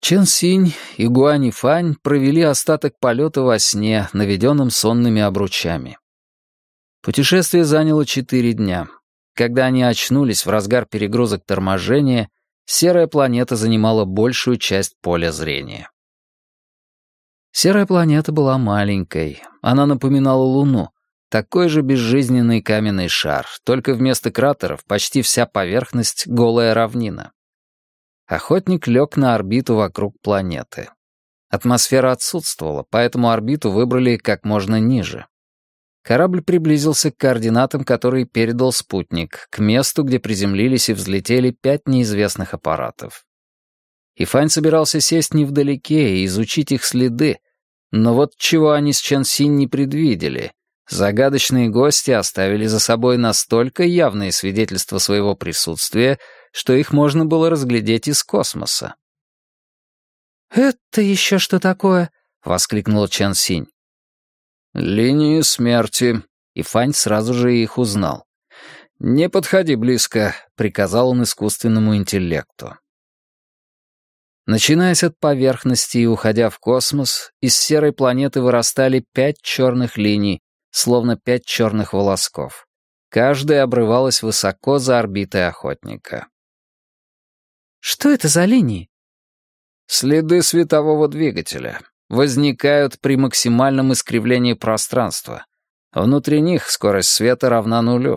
Чен Синь и Гуань Фань провели остаток полета во сне, наведенном сонными обручами. Путешествие заняло 4 дня. Когда они очнулись в разгар перегрузок торможения, серая планета занимала большую часть поля зрения. Серая планета была маленькой. Она напоминала Луну. Такой же безжизненный каменный шар, только вместо кратеров почти вся поверхность — голая равнина. Охотник лег на орбиту вокруг планеты. Атмосфера отсутствовала, поэтому орбиту выбрали как можно ниже. Корабль приблизился к координатам, которые передал спутник, к месту, где приземлились и взлетели 5 неизвестных аппаратов. Ифань собирался сесть невдалеке и изучить их следы, но вот чего они с Чен Синь не предвидели. Загадочные гости оставили за собой настолько явные свидетельства своего присутствия, что их можно было разглядеть из космоса. «Это еще что такое?» — воскликнула Чен Синь. «Линии смерти», — и Фань сразу же их узнал. «Не подходи близко», — приказал он искусственному интеллекту. Начинаясь от поверхности и уходя в космос, из серой планеты вырастали 5 черных линий, словно 5 черных волосков. Каждая обрывалась высоко за орбитой охотника. «Что это за линии?» Следы светового двигателя. Возникают при максимальном искривлении пространства. Внутри них скорость света равна 0.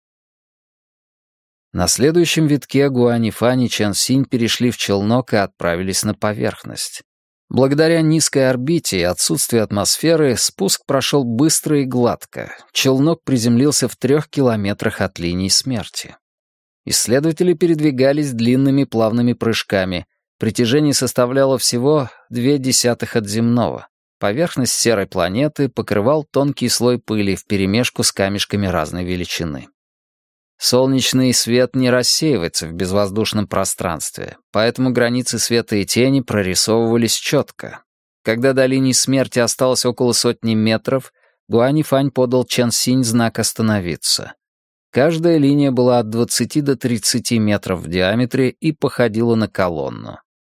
На следующем витке Гуань Фань и Чен Синь перешли в челнок и отправились на поверхность. Благодаря низкой орбите и отсутствию атмосферы спуск прошел быстро и гладко. Челнок приземлился в 3 километрах от линии смерти. Исследователи передвигались длинными плавными прыжками. Притяжение составляло всего 0,2 от земного. Поверхность серой планеты покрывал тонкий слой пыли вперемешку с камешками разной величины. Солнечный свет не рассеивается в безвоздушном пространстве, поэтому границы света и тени прорисовывались четко. Когда до линии смерти осталось около 100 метров, Гуань Фань подал Чен Синь знак «Остановиться». Каждая линия была от 20 до 30 метров в диаметре и походила на колонну.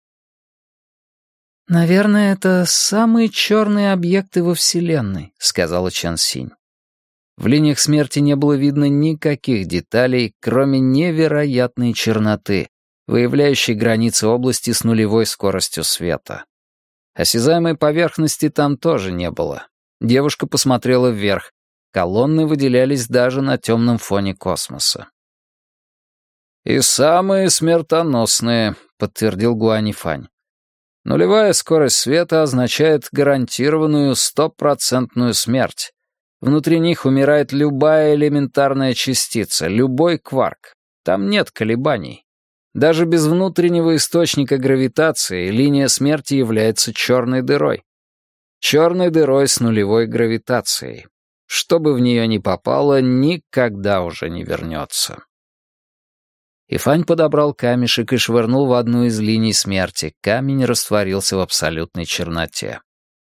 «Наверное, это самые черные объекты во Вселенной», — сказала Чен Синь. В линиях смерти не было видно никаких деталей, кроме невероятной черноты, выявляющей границы области с нулевой скоростью света. Осязаемой поверхности там тоже не было. Девушка посмотрела вверх. Колонны выделялись даже на темном фоне космоса. «И самые смертоносные», — подтвердил Гуань Фань. «Нулевая скорость света означает гарантированную 100% смерть. Внутри них умирает любая элементарная частица, любой кварк. Там нет колебаний. Даже без внутреннего источника гравитации линия смерти является черной дырой. Черной дырой с нулевой гравитацией. Что бы в нее ни попало, никогда уже не вернется». Ифань подобрал камешек и швырнул в одну из линий смерти. Камень растворился в абсолютной черноте.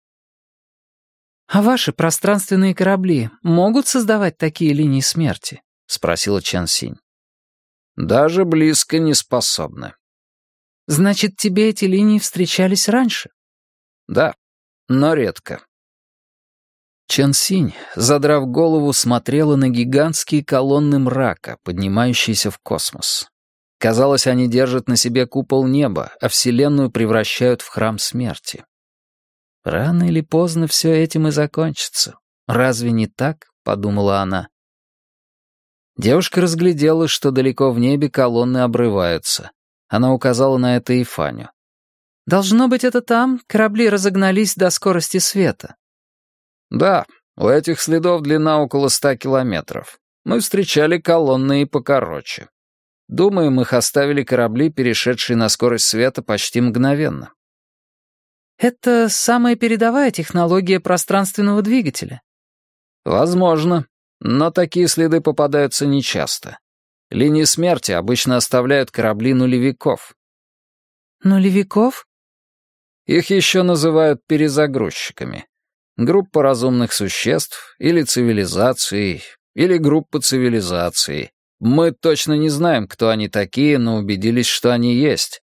«А ваши пространственные корабли могут создавать такие линии смерти?» — спросила Чен Синь. «Даже близко не способны». «Значит, тебе эти линии встречались раньше?» «Да, но редко». Чен Синь, задрав голову, смотрела на гигантские колонны мрака, поднимающиеся в космос. Казалось, они держат на себе купол неба, а Вселенную превращают в храм смерти. «Рано или поздно все этим и закончится. Разве не так?» — подумала она. Девушка разглядела, что далеко в небе колонны обрываются. Она указала на это Ифаню. «Должно быть, это там корабли разогнались до скорости света». «Да, у этих следов длина около 100 километров. Мы встречали колонны и покороче. Думаем, их оставили корабли, перешедшие на скорость света почти мгновенно». «Это самая передовая технология пространственного двигателя?» «Возможно, но такие следы попадаются нечасто. Линии смерти обычно оставляют корабли нулевиков». «Нулевиков?» Их еще называют перезагрузчиками. Группа разумных существ или цивилизаций, или группа цивилизаций. Мы точно не знаем, кто они такие, но убедились, что они есть.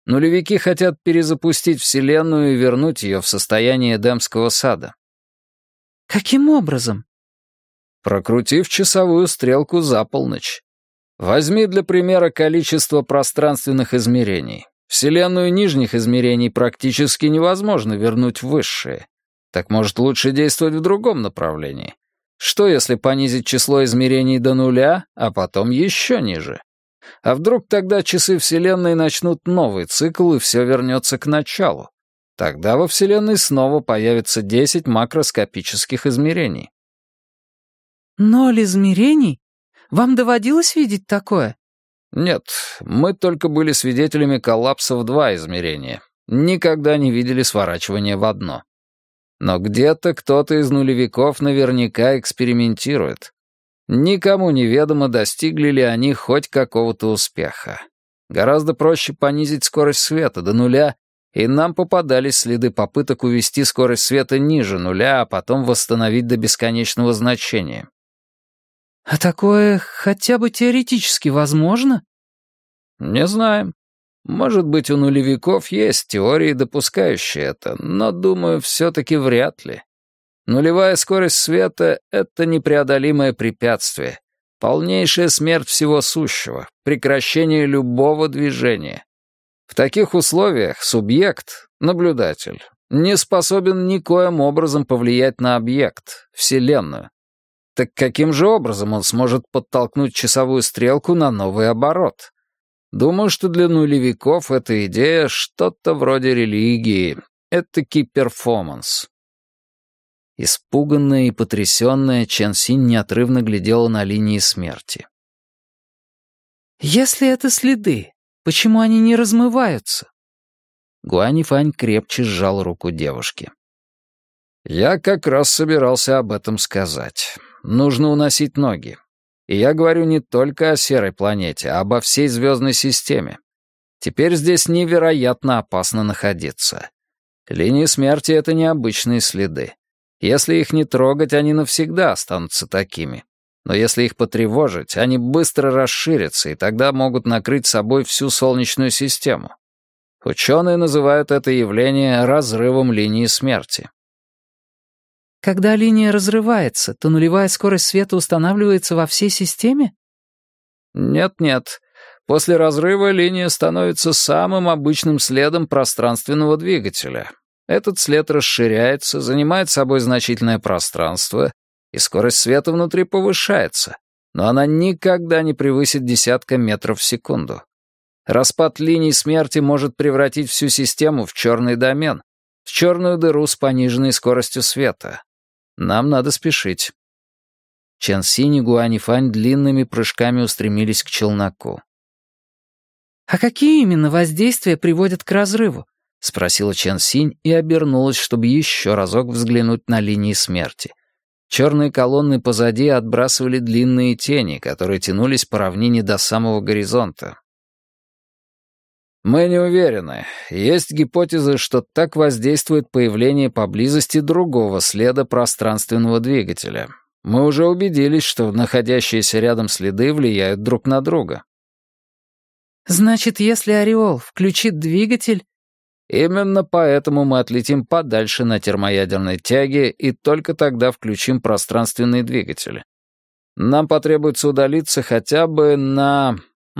Нулевики хотят перезапустить Вселенную и вернуть ее в состояние Эдемского сада. Каким образом? Прокрутив часовую стрелку за полночь. Возьми для примера количество пространственных измерений. Вселенную нижних измерений практически невозможно вернуть в высшие. Так может лучше действовать в другом направлении? Что если понизить число измерений до нуля, а потом еще ниже? А вдруг тогда часы Вселенной начнут новый цикл, и все вернется к началу? Тогда во Вселенной снова появится 10 макроскопических измерений. 0 измерений? Вам доводилось видеть такое? Нет, мы только были свидетелями коллапса в 2 измерения. Никогда не видели сворачивания в одно. Но где-то кто-то из нулевиков наверняка экспериментирует. Никому неведомо, достигли ли они хоть какого-то успеха. Гораздо проще понизить скорость света до нуля, и нам попадались следы попыток увести скорость света ниже нуля, а потом восстановить до бесконечного значения. А такое хотя бы теоретически возможно? Не знаем. Может быть, у нулевиков есть теории, допускающие это, но, думаю, все-таки вряд ли. Нулевая скорость света — это непреодолимое препятствие, полнейшая смерть всего сущего, прекращение любого движения. В таких условиях субъект, наблюдатель, не способен никоим образом повлиять на объект, Вселенную. Так каким же образом он сможет подтолкнуть часовую стрелку на новый оборот? Думаю, что для нулевиков эта идея что-то вроде религии, этакий перформанс. Испуганная и потрясенная, Чен Синь неотрывно глядела на линии смерти. Если это следы, почему они не размываются? Гуаньфань крепче сжал руку девушки. «Я как раз собирался об этом сказать. Нужно уносить ноги. И я говорю не только о серой планете, а обо всей звездной системе. Теперь здесь невероятно опасно находиться. Линии смерти — это необычные следы. Если их не трогать, они навсегда останутся такими. Но если их потревожить, они быстро расширятся, и тогда могут накрыть собой всю Солнечную систему. Ученые называют это явление разрывом линии смерти. Когда линия разрывается, то нулевая скорость света устанавливается во всей системе? Нет-нет. После разрыва линия становится самым обычным следом пространственного двигателя. Этот след расширяется, занимает собой значительное пространство, и скорость света внутри повышается, но она никогда не превысит 10 метров в секунду. Распад линий смерти может превратить всю систему в черный домен, в черную дыру с пониженной скоростью света. Нам надо спешить. Чен Синь и Гуаньфань длинными прыжками устремились к челноку. «А какие именно воздействия приводят к разрыву?» — спросила Чен Синь и обернулась, чтобы еще разок взглянуть на линии смерти. Черные колонны позади отбрасывали длинные тени, которые тянулись по равнине до самого горизонта. Мы не уверены. Есть гипотеза, что так воздействует появление поблизости другого следа пространственного двигателя. Мы уже убедились, что находящиеся рядом следы влияют друг на друга. Значит, если Ореол включит двигатель... Именно поэтому мы отлетим подальше на термоядерной тяге и только тогда включим пространственные двигатели. Нам потребуется удалиться хотя бы на...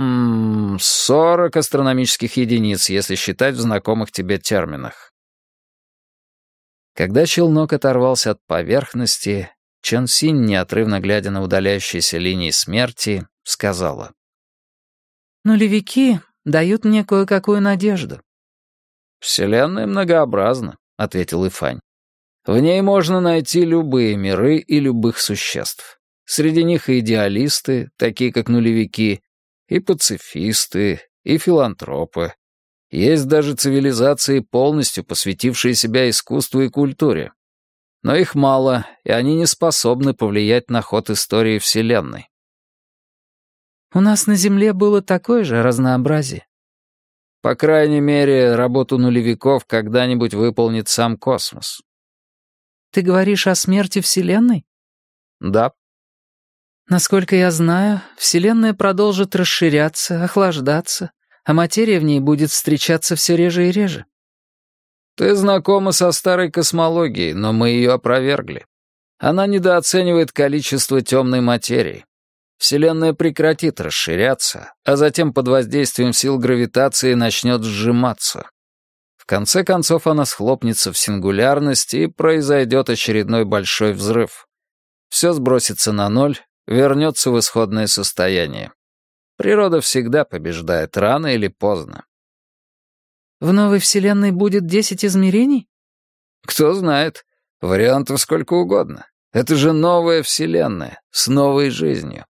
40 астрономических единиц, если считать в знакомых тебе терминах. Когда челнок оторвался от поверхности, Чен Синь, неотрывно глядя на удаляющиеся линии смерти, сказала: «Нулевики дают мне кое-какую надежду». «Вселенная многообразна», — ответил Ифань. «В ней можно найти любые миры и любых существ. Среди них и идеалисты, такие как нулевики, и пацифисты, и филантропы. Есть даже цивилизации, полностью посвятившие себя искусству и культуре. Но их мало, и они не способны повлиять на ход истории Вселенной». «У нас на Земле было такое же разнообразие». По крайней мере, работу нулевиков когда-нибудь выполнит сам космос. «Ты говоришь о смерти Вселенной?» «Да». «Насколько я знаю, Вселенная продолжит расширяться, охлаждаться, а материя в ней будет встречаться все реже и реже. Ты знакома со старой космологией, но мы ее опровергли. Она недооценивает количество темной материи. Вселенная прекратит расширяться, а затем под воздействием сил гравитации начнет сжиматься. В конце концов она схлопнется в сингулярность и произойдет очередной большой взрыв. Все сбросится на ноль, вернется в исходное состояние. Природа всегда побеждает, рано или поздно. В новой вселенной будет 10 измерений? Кто знает. Вариантов сколько угодно. Это же новая вселенная, с новой жизнью.